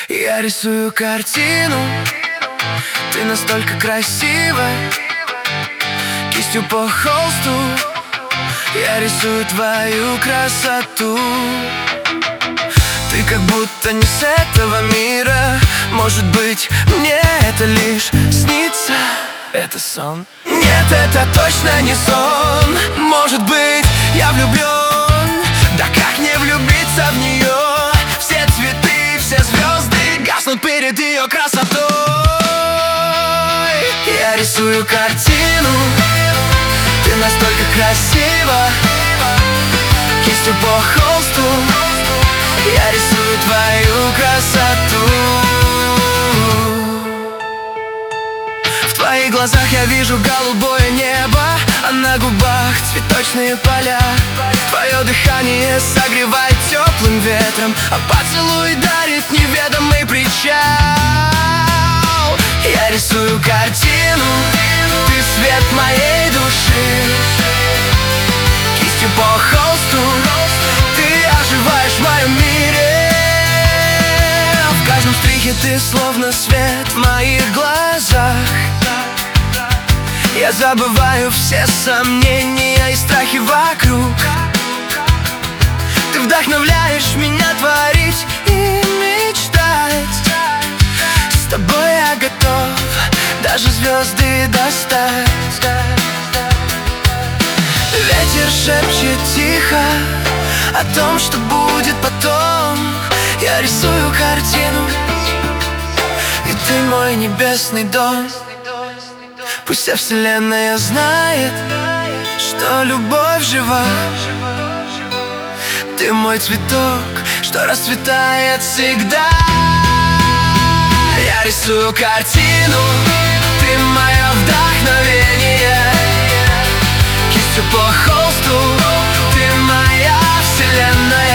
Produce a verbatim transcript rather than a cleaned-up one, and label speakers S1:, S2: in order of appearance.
S1: Я рисую картину, ты настолько красивая. Кистью по холсту я рисую твою красоту. Ты как будто не с этого мира. Может быть, мне это лишь снится. Это сон? Нет, это точно не сон. Может быть, я влюблен. Да как не влюбиться в нее? Все цветы, все звезды гаснут перед ее красотой. Я рисую картину, ты настолько красива. Кистью по холсту я рисую твою красоту. В твоих глазах я вижу голубое небо, а на губах цветочные поля. Твое дыхание согревает теплым ветром, а поцелуй дарит неведомый причал. Я рисую картину, ты свет моей души. Кистью по холсту ты оживаешь в моем мире. В каждом штрихе ты словно свет в моих глазах. Я забываю все сомнения и страхи вокруг. Ты вдохновляешь меня творить и мечтать. С тобой я готов даже звезды достать. Ветер шепчет тихо о том, что будет потом. Я рисую картину, и ты мой небесный дом. Пусть вся вселенная знает, что любовь жива. Ты мой цветок, что расцветает всегда. Я рисую картину, ты мое вдохновение. Кистью по холсту ты моя вселенная.